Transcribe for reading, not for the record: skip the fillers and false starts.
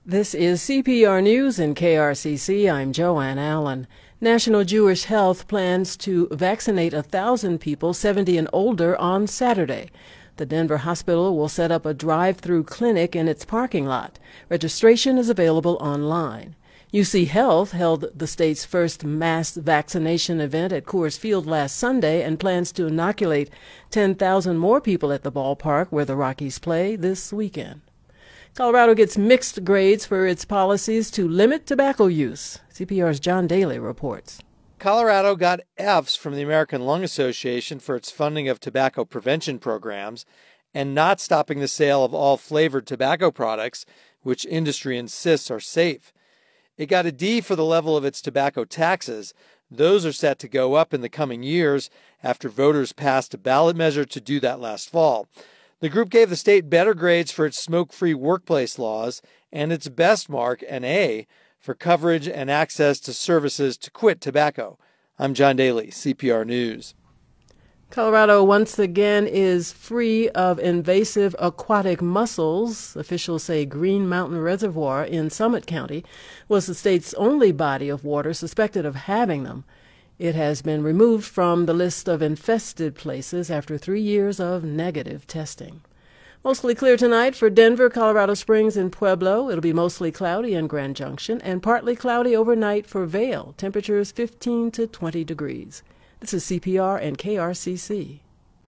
This is CPR News in KRCC. I'm Joanne Allen. National Jewish Health plans to vaccinate 1,000 people 70 and older on Saturday. The Denver hospital will set up a drive-through clinic in its parking lot. Registration is available online. UC Health held the state's first mass vaccination event at Coors Field last Sunday and plans to inoculate 10,000 more people at the ballpark where the Rockies play this weekend. Colorado gets mixed grades for its policies to limit tobacco use. CPR's John Daly reports. Colorado got Fs from the American Lung Association for its funding of tobacco prevention programs and not stopping the sale of all flavored tobacco products, which industry insists are safe. It got a D for the level of its tobacco taxes. Those are set to go up in the coming years after voters passed a ballot measure to do that last fall. The group gave the state better grades for its smoke-free workplace laws and its best mark, an A, for coverage and access to services to quit tobacco. I'm John Daly, CPR News. Colorado once again is free of invasive aquatic mussels. Officials say Green Mountain Reservoir in Summit County was the state's only body of water suspected of having them. It has been removed from the list of infested places after 3 years of negative testing. Mostly clear tonight for Denver, Colorado Springs, and Pueblo. It'll be mostly cloudy in Grand Junction and partly cloudy overnight for Vail. Temperatures 15 to 20 degrees. This is CPR and KRCC.